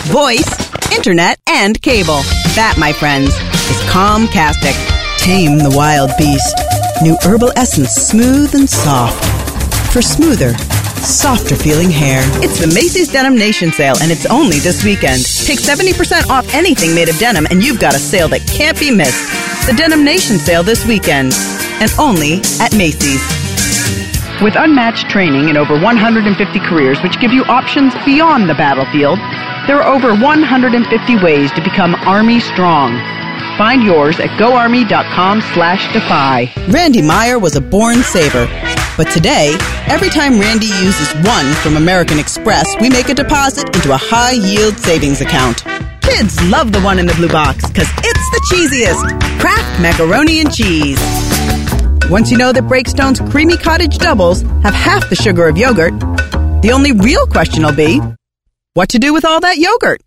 voice, internet, and cable. That, my friends, is Comcastic. Tame the wild beast. New herbal essence, smooth and soft. For smoother, softer feeling hair. It's the Macy's Denim Nation sale, and it's only this weekend. Take 70% off anything made of denim, and you've got a sale that can't be missed. The Denim Nation sale this weekend, and only at Macy's. With unmatched training in over 150 careers, which give you options beyond the battlefield, there are over 150 ways to become Army Strong. Find yours at goarmy.com/defy. Randy Meyer was a born saver. But today, every time Randy uses one from American Express, we make a deposit into a high-yield savings account. Kids love the one in the blue box because it's the cheesiest. Kraft Macaroni and Cheese. Once you know that Breakstone's Creamy Cottage Doubles have half the sugar of yogurt, the only real question will be, what to do with all that yogurt?